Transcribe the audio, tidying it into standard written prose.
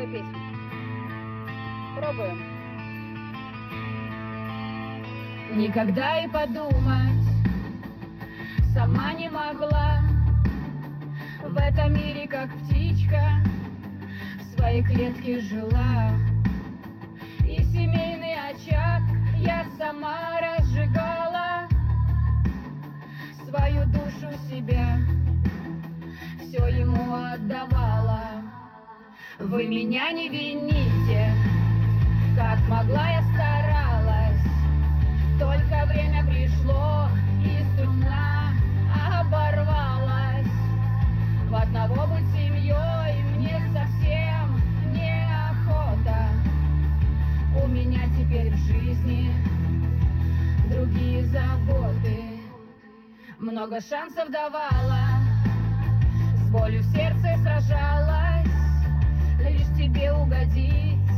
новая песня. Пробуем. Никогда и подумать сама не могла. В этом мире, как птичка, в своей клетке жила. И семейный очаг я сама разжигала. Свою душу, себя все ему отдавала. Вы меня не вините, как могла я старалась. Только время пришло, и струна оборвалась. В одного быть семьей мне совсем неохота. У меня теперь в жизни другие заботы. Много шансов давала, с болью в сердце сражалась, лишь тебе угодить.